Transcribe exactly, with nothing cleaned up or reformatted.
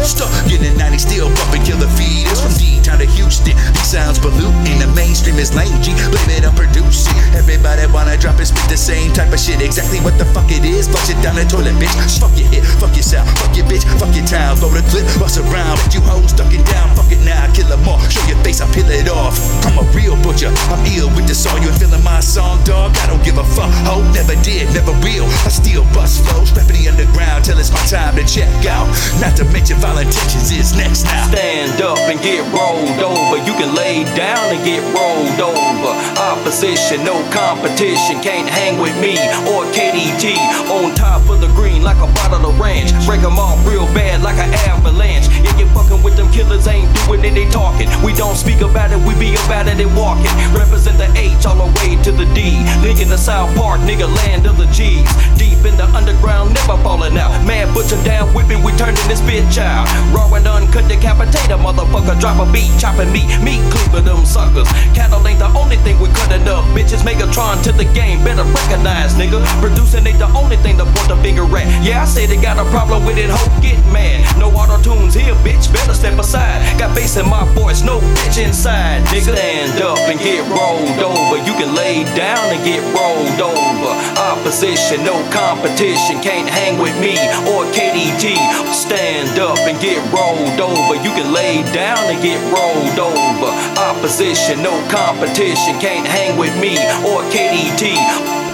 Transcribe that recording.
Stuck in the nineties, still bumping killer feeders from D-Town to Houston. These sounds polluting, the mainstream is lame G. Blame it on producing. Everybody wanna drop and spit the same type of shit. Exactly what the fuck it is. Flush it down the toilet, bitch. Fuck your hit, fuck yourself, fuck your bitch, fuck your town. Load a clip, bust around, but you hoes stuck it down. Fuck it now, kill them all. Show your face, I peel it off. I'm a real butcher, I'm ill with the song. You feeling my song, dog? I don't give a fuck. Ho, never did, never will. I still bust flows, repping the underground till it's my time to check out. Not to mention violent intentions is next now. Stand up and get rolled over. You can lay down and get rolled over. Opposition, no competition. Can't hang with me or K D T. On top of the green like a bottle of ranch. Break them off real bad like an avalanche. Yeah, you fucking with them killers, ain't doing it, they talking. We don't speak about it, we be about it and walking. Represent the H all the way to the D. Linking the South Park, nigga, land of the G's. Deep in the underground, never falling out. Mad butcher down with me, we turning this bitch out. Raw and uncut, decapitate a motherfucker. Drop a beat, chopping meat, meat cleaver them suckers. Cattle ain't the only thing we cutting up. Bitches Megatron to the game, better recognize, nigga. Producing ain't the only thing to point the finger at. Yeah, I say they got a problem with it, hope get mad. No auto tunes here, bitch, better step aside. Got bass in my voice, no bitch inside, nigga. Stand up and get rolled over. You can lay down and get rolled over. Opposition, no competition. Can't hang with me or K D T. Stand up and get rolled over. You can lay down and get rolled over. Opposition, no competition. Can't hang with me or K D T.